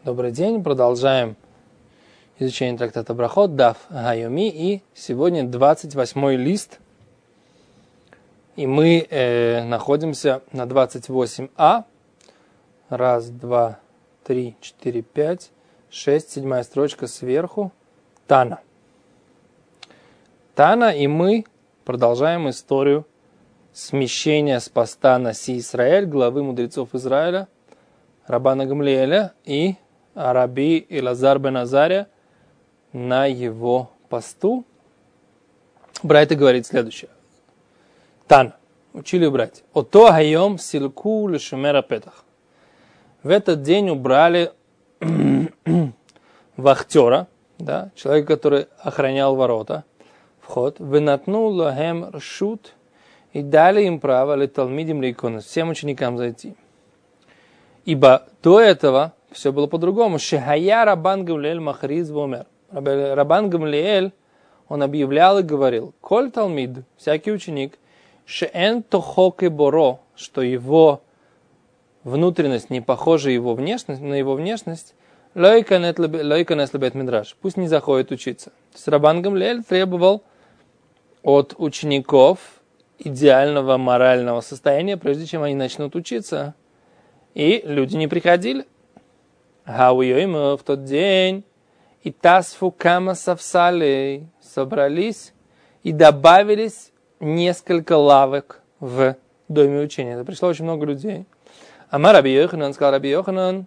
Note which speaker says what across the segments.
Speaker 1: Добрый день, продолжаем изучение трактата Брахот, Даф Гайоми, и сегодня 28-й лист, и мы находимся на 28а, раз, два, три, четыре, пять, шесть, седьмая строчка сверху, Тана. Тана, и мы продолжаем историю смещения с поста на Си Исраэль, главы мудрецов Израиля, Рабана Гамлиэля и Раби Элазар бен Азария на его посту. Брайта говорит следующее. Тан. Учили брать. Ото хайом силку лешумера петах. В этот день убрали вахтера, да, человека, который охранял ворота, вход. Венатну лахем ршут. И дали им право леталмидим лейконес, всем ученикам зайти. Ибо до этого все было по-другому. Шехая Рабан Гамлиэль махриз вомер. Рабан Гамлиэль, он объявлял и говорил, коль талмид, всякий ученик, шеэн тохок и боро, что его внутренность не похожа на его внешность, лойканес лебет мидраш, пусть не заходит учиться. То есть Рабан Гамлиэль требовал от учеников идеального морального состояния, прежде чем они начнут учиться. И люди не приходили. В тот день и тасфу кама савсалей собрались и добавились несколько лавок в доме учения. Это пришло очень много людей. Амар Раби Йоханан, сказал Раби Йоханан,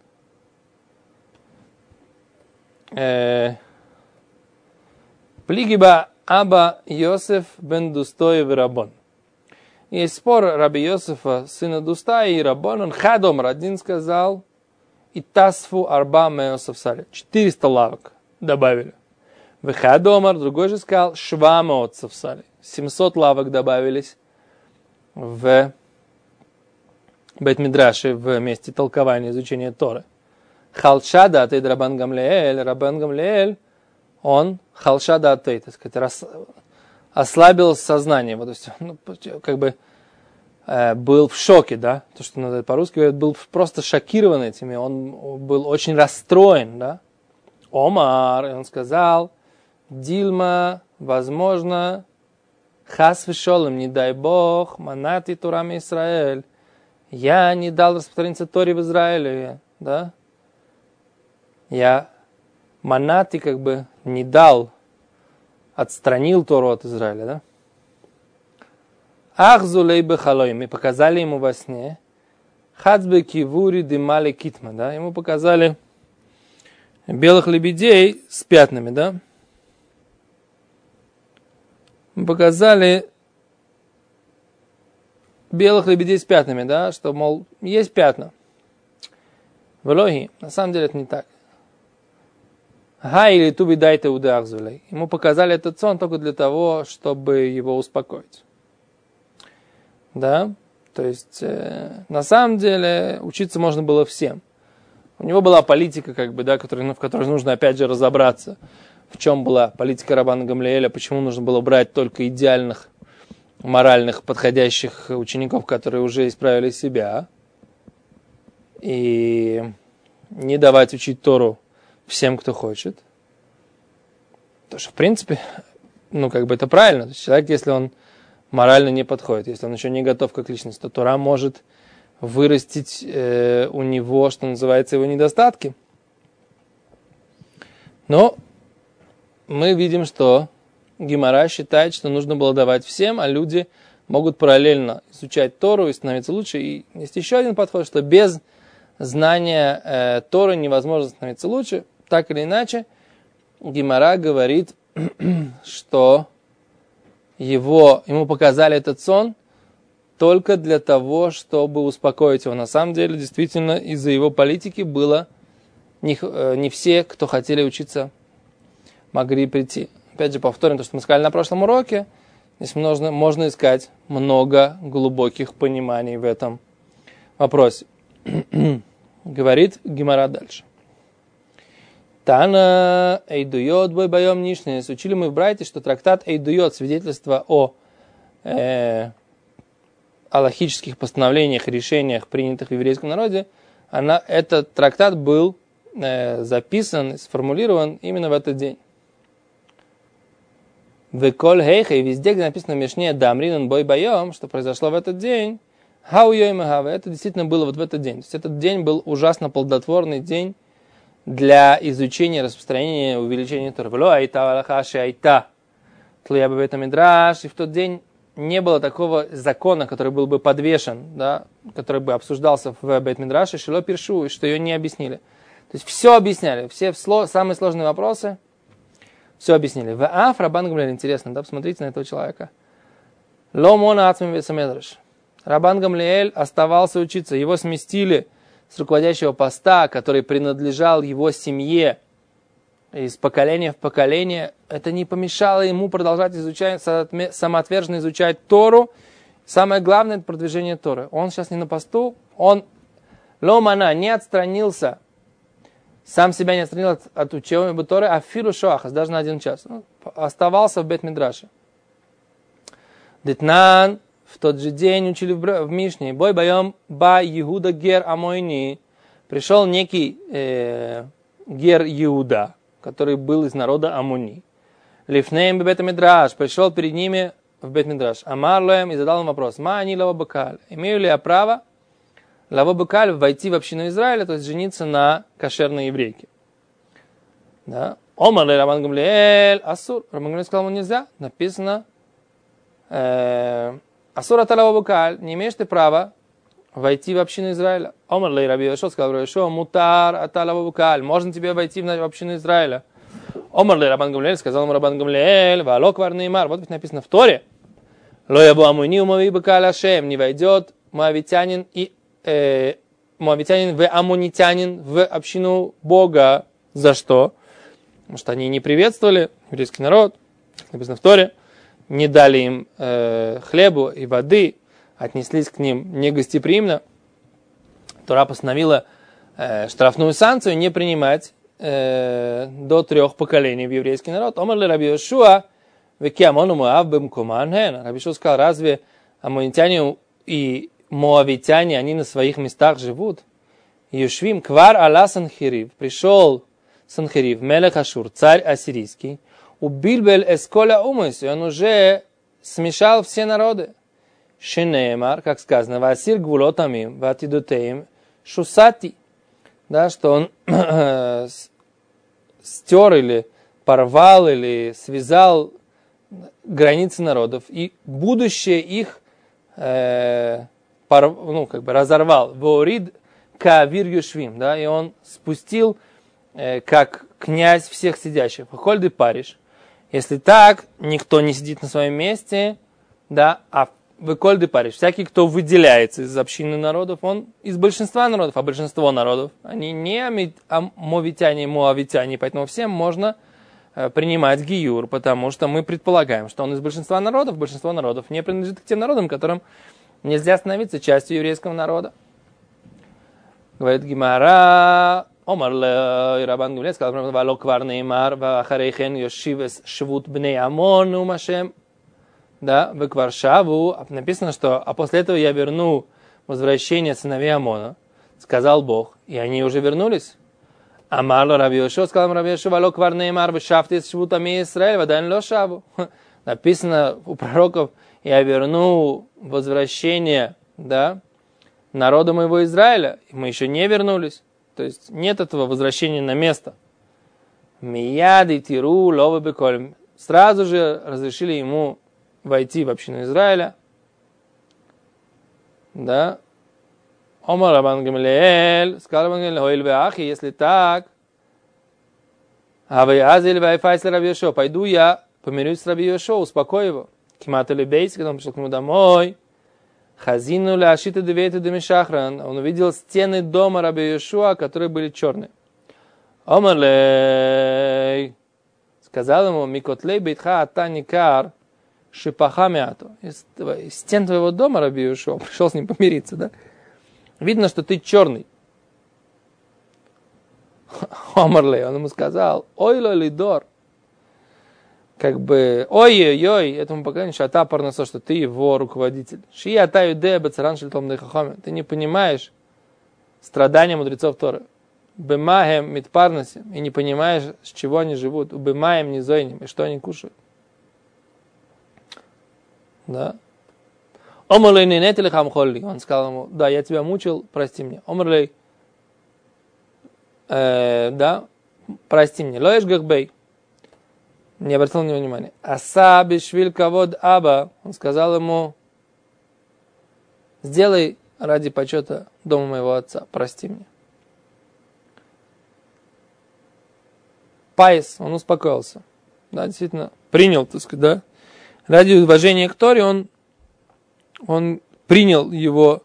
Speaker 1: плигиба аба Йосеф бен Дустой в Рабон. Есть спор Раби Йосефа, сына Дуста и Рабон. Он хадомар один сказал, и тасфу арба меосов сали. 400 лавок добавили. В хадомар другой же сказал, шва меосов сали. 700 лавок добавились в Бейт-Мидраше, в месте толкования, изучения Торы. Халшада атейт Рабан Гамлиэль, он халшада атейт, так сказать, ослабил сознание. Вот, то есть, как бы был в шоке, да, то, что надо по-русски говорят, был просто шокирован этими, он был очень расстроен, да. Омар, и он сказал, Дильма, возможно, хас вишолем, не дай Бог, манати турами Исраэль, я не дал распространиться Торе в Израиле, да, я манати как бы не дал, отстранил Тору от Израиля, да. Ахзулей бехалой, мы показали ему во сне, хацбе кивури димали китма, да, ему показали белых лебедей с пятнами, да. Мы показали белых лебедей с пятнами, да, что, мол, есть пятна. В Элохи, на самом деле это не так. Или туби дайте уды ахзулей. Ему показали этот сон только для того, чтобы его успокоить. Да, то есть, на самом деле, учиться можно было всем. У него была политика, как бы, да, в которой нужно опять же разобраться, в чем была политика Рабана Гамлиэля, почему нужно было брать только идеальных, моральных, подходящих учеников, которые уже исправили себя, и не давать учить Тору всем, кто хочет. Потому что, в принципе, как бы это правильно. То есть человек, если он морально не подходит, если он еще не готов как личность, то Тора может вырастить у него, что называется, его недостатки. Но мы видим, что Гемара считает, что нужно было давать всем, а люди могут параллельно изучать Тору и становиться лучше. И есть еще один подход, что без знания Торы невозможно становиться лучше. Так или иначе, Гемара говорит, что ему показали этот сон только для того, чтобы успокоить его. На самом деле, действительно, из-за его политики было не все, кто хотели учиться, могли прийти. Опять же, повторим то, что мы сказали на прошлом уроке. Здесь можно искать много глубоких пониманий в этом вопросе. Говорит Гемара дальше. Тана Эйдуйот бой боем нишнес. Учили мы в Брайте, что трактат Эйдуйот, свидетельство о алахических постановлениях, решениях, принятых в еврейском народе, этот трактат был записан, сформулирован именно в этот день. В коль хейха, и везде, где написано в Мишне «Дамринан бой боем», что произошло в этот день, хау йоймахава, это действительно было вот в этот день. То есть этот день был ужасно плодотворный день для изучения, распространения, увеличения Торы. Вло айта валахаши айта тлуя бебейт мидраш, и в тот день не было такого закона, который был бы подвешен, да, который бы обсуждался в бейт мидраше, шило пиршу, и что ее не объяснили. То есть все объясняли, все самые сложные вопросы, все объяснили. В Аф Рабан Гамлиэль, интересно, да, посмотрите на этого человека. Ло мона ацмим весамедраш. Рабан Гамлиэль оставался учиться, его сместили с руководящего поста, который принадлежал его семье из поколения в поколение. Это не помешало ему продолжать изучать, самоотверженно изучать Тору. Самое главное – это продвижение Торы. Он сейчас не на посту, он ломана не отстранился, сам себя не отстранил от учения Торы, а филу шоахас, даже на 1 час. Оставался в Бейт-Мидраше. Детнан в тот же день учили в Мишне. Бой боем ба Иуда гер Амойни. Пришел некий гер Иуда, который был из народа Амуни. Лифнеем Бейт-Мидраш. Пришел перед ними в Бейт-Мидраш. Амар лоем и задал им вопрос. Ма они лава бакаль. Имею ли я право лава бакаль войти в общину Израиля, то есть жениться на кошерной еврейке? Да. Омар ле Рабан Гамлиэль асур. Рабан Гамлиэль сказал, ему нельзя. Написано асур ата лава бакаль. Не имеешь ты права войти в общину Израиля. Омар ле Раби Йошуа, сказал Раби Йошуа, мутар ата лава бакаль. Можно тебе войти в общину Израиля. Омар ле Рабан Гамлиэль, сказал ему Рабан Гамлиэль, ваалок вар неймар. Вот ведь написано в Торе. Ло ябу амуни умави бакаль ашем. Не войдет моавитянин и моавитянин в амунитянин в общину Бога. За что? Потому что они не приветствовали еврейский народ, как написано в Торе, не дали им хлебу и воды, отнеслись к ним негостеприимно. Тора постановила штрафную санкцию не принимать до 3 поколений в еврейский народ. Омар ле Раби Йошуа веки амону Моав бемкуман хен. Раби Йошуа сказал, разве амунитяне и моавитяне, они на своих местах живут? Юшвим квар ала Санхерив. Пришел Санхерив, мелех Ашур, царь ассирийский, убильбель эсколя умыс, и он уже смешал все народы. Шенемар, как сказано, васир гвулотамим, ватидутеим, шусати. Да, что он стер или порвал или связал границы народов, и будущее их разорвал. Воорид кавир юшвим, да, и он спустил как князь всех сидящих. Хольды париш. Если так, никто не сидит на своем месте, да, а выкольды париш. Всякий, кто выделяется из общины народов, он из большинства народов, а большинство народов, они не мовитяне, моавитяне, поэтому всем можно принимать гиюр, потому что мы предполагаем, что он из большинства народов не принадлежит к тем народам, которым нельзя становиться частью еврейского народа. Говорит Гимара, Омар ле Рабан Гамлиэль, сказал, вало квар неймар, вахарейхен йошивес швут бней Амон умашем. Да, в Кваршаву написано, что а после этого я верну возвращение сыновей Амона, сказал Бог, и они уже вернулись. Амар ле Раби Йошуа, сказал Раби Йошуа, вало квар неймар, вешафти швут ами Исраэль, вадайн ло шаву. Написано у пророков, я верну возвращение, да, народа моего Израиля, и мы еще не вернулись. То есть нет этого возвращения на место. Мияди тиру лова беколь. Сразу же разрешили ему войти в общину Израиля. Да. Омар Рабан Гамлиэль, сказал Рабан Гамлиэль, хойль веахи, если так, авайазиль вайфайс Раби Йошуа, пойду я помирюсь с Раби Йошуа, успокою его. Кимата лебейс, когда он пришел к нему домой, хазину ляшита девейта демишахран, он увидел стены дома Раби Йошуа, которые были черные. Омар лей, сказал ему, микотлей бейтха ата никар, шипаха мяту. Из стен твоего дома, Раби Йошуа, пришел с ним помириться, да? Видно, что ты черный. Омар лей, он ему сказал, ой лидор. Как бы, ой-ой-ой, этому поколению, шата парнасо, что ты его руководитель. Ши ата юдея бацаран шельтом дехахоме. Ты не понимаешь страдания мудрецов Торы. бемахем митпарнасим, и не понимаешь, с чего они живут, бемаем низойним, и что они кушают. Да. Омрлей не нетели хамхолли. Он сказал ему, да, я тебя мучил, прости меня. Омрлей, да, прости меня. Лоэш гахбей. Не обратил на него внимания. Аса бишвиль кавод аба. Он сказал ему, сделай ради почета дома моего отца, прости меня. Пайс, он успокоился. Да, действительно, принял, так сказать, да. Ради уважения к Торе он принял его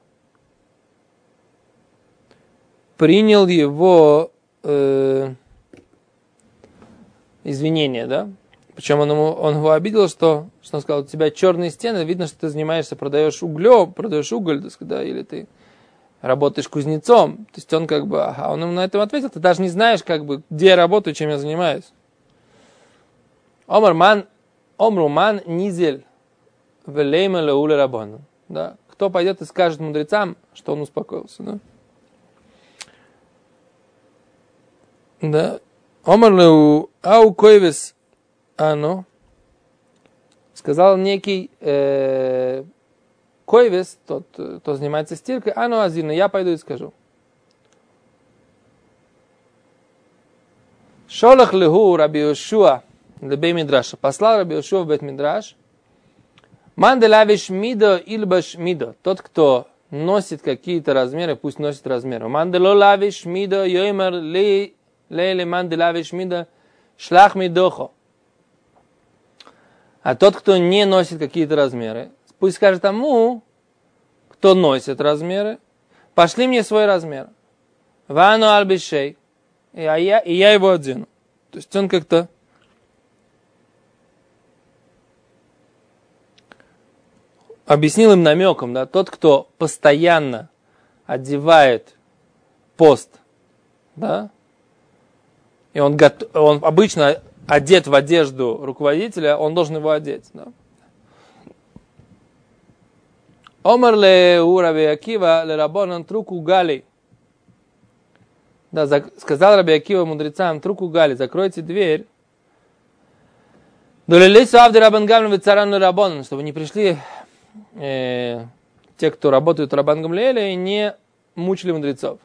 Speaker 1: извинения, да. Причем он его обидел, что он сказал, у тебя черные стены, видно, что ты занимаешься, продаешь уголь, так сказать, да, или ты работаешь кузнецом. То есть он как бы, он ему на этом ответил, ты даже не знаешь, как бы, где я работаю, чем я занимаюсь. Омруман низель велейма леуле рабону. Да? Кто пойдет и скажет мудрецам, что он успокоился. Да? Да. Омар леу ау койвес ано. Сказал некий койвес, тот, кто занимается стиркой, ано азирно, я пойду и скажу. Шолах леху Раби Йошуа лебей мидраша. Послал Раби Йошуа в бейт мидраш. Ман делавиш мидо ильбаш мидо. Тот, кто носит какие-то размеры, пусть носит размеры. Ман дело лавиш мидо йоймер лейле ман делавиш мидо шлах мидохо. А тот, кто не носит какие-то размеры, пусть скажет тому, кто носит размеры, пошли мне свой размер. Вану альбишей. И я его одену. То есть он как-то объяснил им намеком, да, тот, кто постоянно одевает пост, да, и он обычно одет в одежду руководителя, он должен его одеть, да. Омар ле у Раби Акива ле рабонан труку гали. Да, сказал Раби Акива мудрецам, труку гали, закройте дверь. Долились авды Рабан Гамлин вецаран ле рабонан, чтобы не пришли те, кто работают в Рабан Гамлиэле, и не мучили мудрецов.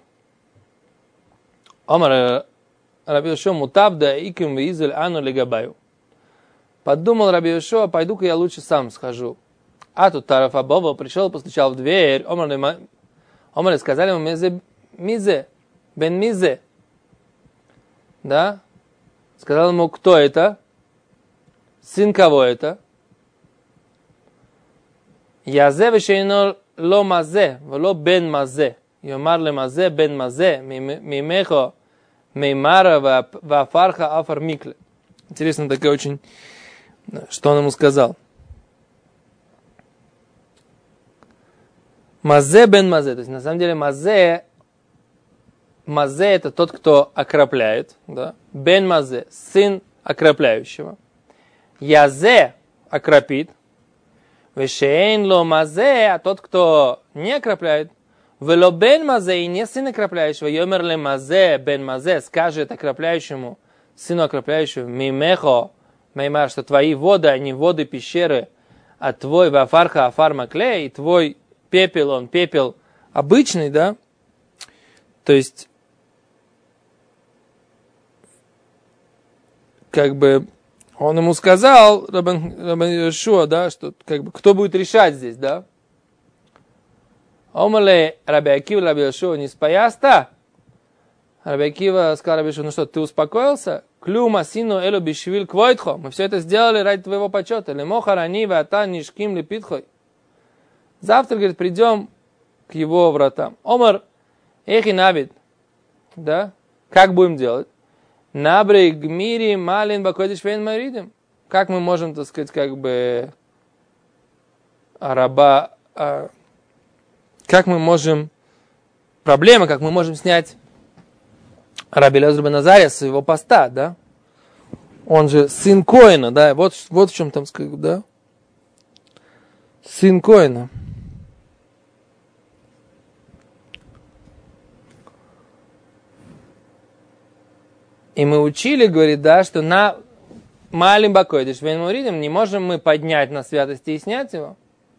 Speaker 1: Омар Раби Йошуа мутавда иким визель ану легабаю. Подумал Раби Йошуа, пойду-ка я лучше сам схожу. А тут Тараф Абова пришел, постучал в дверь. Омар сказали ему, мизе, бен мизе. Да? Сказал ему, кто это? Сын кого это? Язе вешейно ло мазе, вло бен мазе. Йомар ле мазе, бен мазе, мимехо, меймара, вафарха, афар микле. Интересно, такое очень, что он ему сказал. Мазе бен мазе. То есть, на самом деле, мазе это тот, кто окропляет. Да? Бен мазе, сын окропляющего. Язе окропит. Вешейн ло мазе, а тот, кто не окропляет. Вело бен мазе, и не сын окропляющего. Йомер ле мазе, бен мазе, скажет окропляющему, сыну окропляющему, мимехо, меймар, что твои воды, они воды пещеры, а твой вафарха афар маклей, и твой пепел, он пепел обычный, да? То есть, как бы, он ему сказал, Рабан Йошуа, да, что, как бы, кто будет решать здесь, да? Омале Раби Акива, Раби Йошуа, не спояста? Раби Акива сказал Раби Йошуа, ну что, ты успокоился? Клюма сину элу бишвиль квойтхо. Мы все это сделали ради твоего почета. Лемоха рани вата нишким лепитхой. Завтра, говорит, придем к его вратам. Омар эхи навид. Да? Как будем делать? Набрей гмири малин бакодиш вейн маридим. Как мы можем, так сказать, как бы как мы можем снять Раби Элиэзер бен Азария с его поста, да? Он же сын Коэна, да? Вот в чем там сказать, да? Сын Коэна. И мы учили, говорит, да, что на малим бакойдыш венмуридим не можем мы поднять на святости и снять его.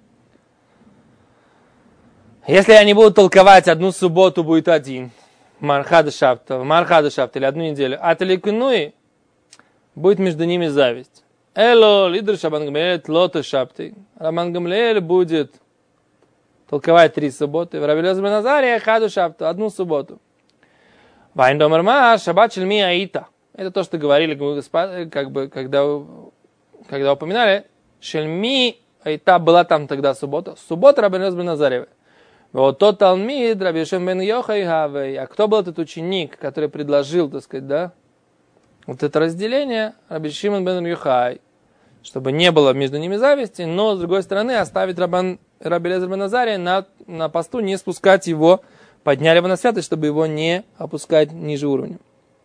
Speaker 1: Если они будут толковать одну субботу, будет один. Мархада шабт или одну неделю. А таликунуи будет между ними зависть. Эло, лидер Рабан Гамлиэль, тлота шабты. Рабан Гамлиэль будет толковать 3 субботы. Раби Элиэзер бен Азария, хаду шабту, одну субботу. Вайн домар ма, шаббат шельми аита. Это то, что говорили, как бы, когда упоминали. Шельми аита, была там тогда суббота. Суббота Раби Элиэзер бен Азария. Вот тот Талмид, Раби Шимон бен Йохай Гавей. А кто был этот ученик, который предложил, так сказать, да, вот это разделение? Раби Шимон бен Йохай. Чтобы не было между ними зависти, но, с другой стороны, оставить Раби Элиэзер бен Азария на посту, не спускать его, подняли его на святость, чтобы его не опускать ниже уровня.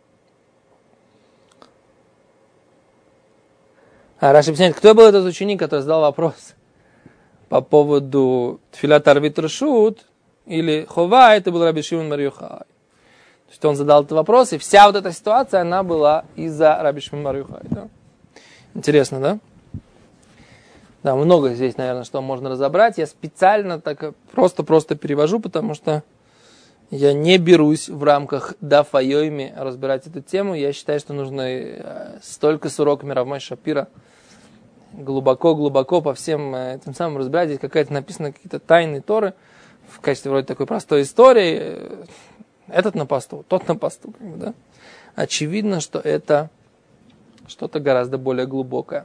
Speaker 1: А Раши объясняет, кто был этот ученик, который задал вопрос по поводу тфилат арвит рашут или хова, это был Раби Шимон бен Йохай. То есть он задал этот вопрос, и вся вот эта ситуация, она была из-за Раби Шимон бен Йохай. Да? Интересно, да? Да, много здесь, наверное, что можно разобрать. Я специально так просто перевожу, потому что я не берусь в рамках даф айоми разбирать эту тему. Я считаю, что нужно столько с уроками Рав Моше Шапира глубоко по всем этим самым разбирать. Здесь какая-то написано какие-то тайны Торы в качестве вроде такой простой истории. Этот на посту, тот на посту. Как бы, да? Очевидно, что это что-то гораздо более глубокое.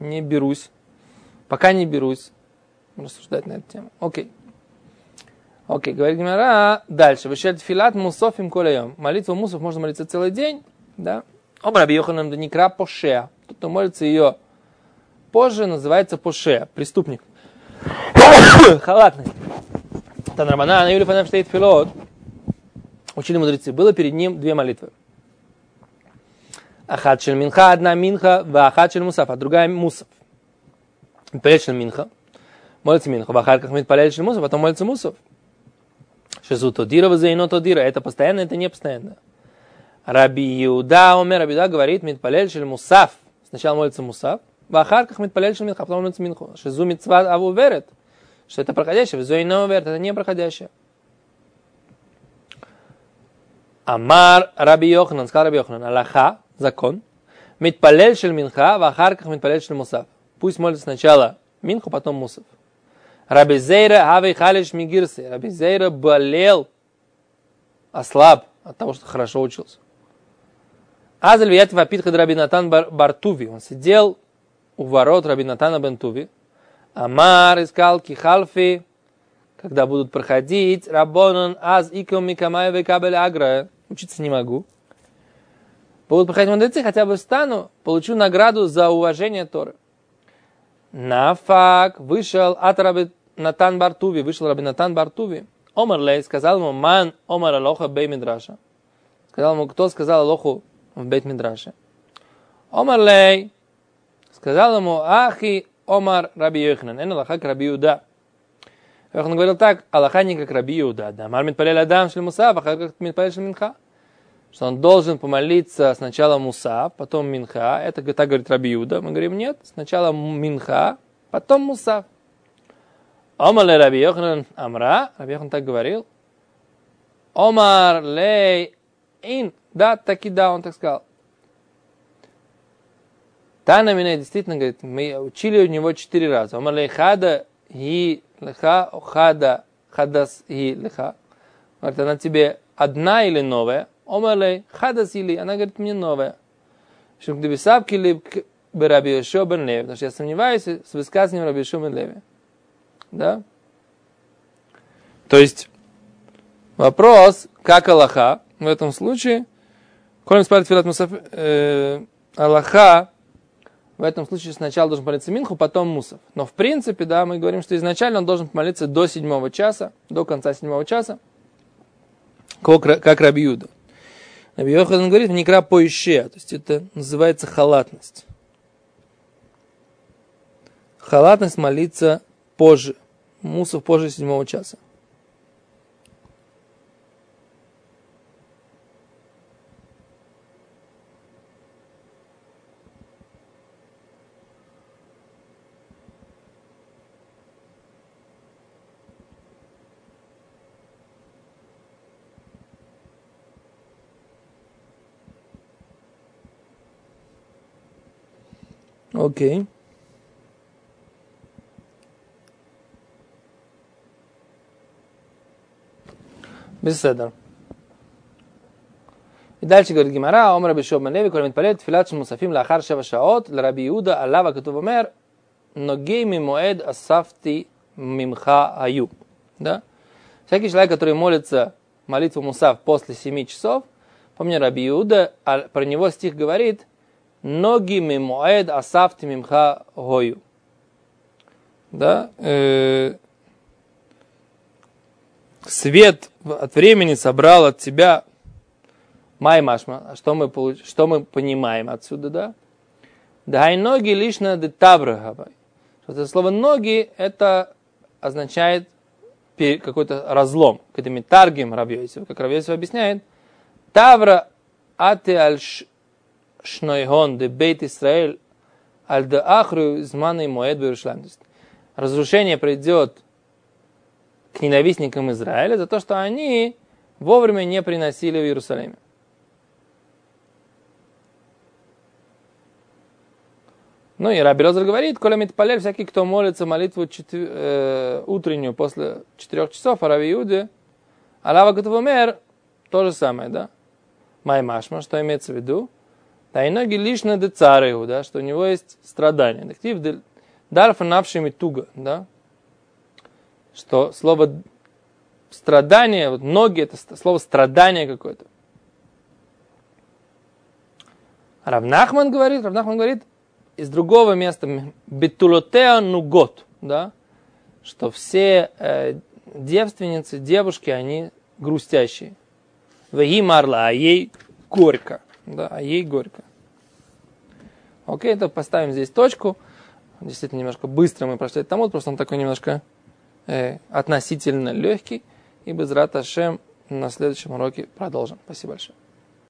Speaker 1: Пока не берусь рассуждать на эту тему. Окей, говорит Гемара. Дальше. Вышел тфилат мусов им колеем. Молитву мусов можно молиться целый день. Да? Раби Йоханан бен Никра поше. Тот, кто молится ее позже, называется поше. Преступник. Халатность. Танрабана, на Юле Фанам стоит филот. Учили мудрецы. Было перед ним 2 молитвы. Ахат шель минха, одна минха, вахат шель мусав, а другая мусав. Митпалель шель минха, молится минха, вахарках митпалель шель мусав, потом молится мусав. Шезу тодира, вазейно тодира, это постоянно, это не постоянно. Раби Иуда говорит, митпалель шель мусав, сначала молится мусав, вахарках митпалель шель минха, потом молится минху. Шезу митцва аву верет, что это проходящее, вазейно верет, это не проходящее. Амар Раби Йоханан, сказал Раби Йоханан, аллаха, закон. Митпалель шель минха, вахарках митпалель шель мусав. Пусть молится сначала минху, потом мусав. Раби Зейра хавей халиш мигирсы. Раби Зейра болел, ослаб от того, что хорошо учился. Азаль вият вапит хад Раби Натан Бартуви. Он сидел у ворот Раби Натана бен Туви. Амар искал кихалфи, когда будут проходить Рабонан аз иком микамай векабель агра. Учиться не могу. Будут проходить мудрецы, хотя бы встану, получу награду за уважение Торы. Нафак вышел от Раби Натан Бартуви, Омар лей, сказал ему, ман омар алоха бей мидраша. Сказал ему, кто сказал алоху в бейт мидраше. Омар лей, сказал ему, ахи омар Раби Йоханан, эн алоха к Раби Иуда. Йоханан говорил так, алоха не как Раби Иуда, да, мар митпалель адам шль мусав, ахар как митпалель шль минха. Что он должен помолиться сначала мусав, потом минха. Это так говорит Раби Иуда. Мы говорим, нет, сначала минха, потом мусав. Омар ле Раби Йоханан амра. Раби Йоханан так говорил. Омар лей ин. Да, таки да, он так сказал. Тана меня действительно говорит, мы учили у него 4 раза. Омар лей хада ги леха, хада хадас ги леха. Говорит, она тебе одна или новая? Омарлей, хадас или, она говорит, мне новая. Потому что я сомневаюсь с высказыванием Раби Йошуа бен Леви. Да? То есть, вопрос, как аллаха в этом случае, колем спарит филат мусав, аллаха в этом случае сначала должен молиться минху, потом мусав. Но в принципе, да, мы говорим, что изначально он должен молиться до 7 часа, до конца 7 часа, как Раби Иуда. Раби Йоханан говорит, никра поище, то есть это называется халатность. Халатность молиться позже, мусав позже 7 часа. Окей. Беседа. И дальше говорит Гимара, Омар Бешов Бен Леви, коль митпалет тфилат шмусафим лахар шева шаот, лраби Иуда, аллава катув омер, ногей мимоэд асафти мимха аю. Да? Всякий человек, который молится молитву мусаф после 7 часов, помни раби Иуда, про него стих говорит, ноги мимоэд асафти мимха гою. Да? Свет от времени собрал от тебя май машма. Что мы понимаем отсюда, да? Дай ноги лишь на детаврахавай. Это слово ноги, это означает какой-то разлом. Когда мы таргим Рав Йосеф, как Рав Йосеф объясняет, тавра ате аль шнойгон де бейт Исраэль аль де ахру зманы моэд б'Иерушалаим. Разрушение придет к ненавистникам Израиля за то, что они вовремя не приносили в Иерусалиме. Ну и Раби Элиэзер говорит, коля митпалель, всякий, кто молится молитву утреннюю после 4 часов, а Раби Иуде, алава катув омер, то же самое, да? Май машма, что имеется в виду? Да и ноги лишь на децарию, да, что у него есть страдания. Дактив дарфа навшими туга, да? Что слово страдание, вот ноги, это слово страдание какое-то. Рав Нахман говорит, из другого места, бетулотеа нугот, да, что все девственницы, девушки, они грустящие. Веги марла, а ей горько, да, а ей горько. Окей, то поставим здесь точку. Действительно, немножко быстро мы прошли этот талмуд, просто он такой немножко относительно легкий. И без рат Ашем на следующем уроке продолжим. Спасибо большое.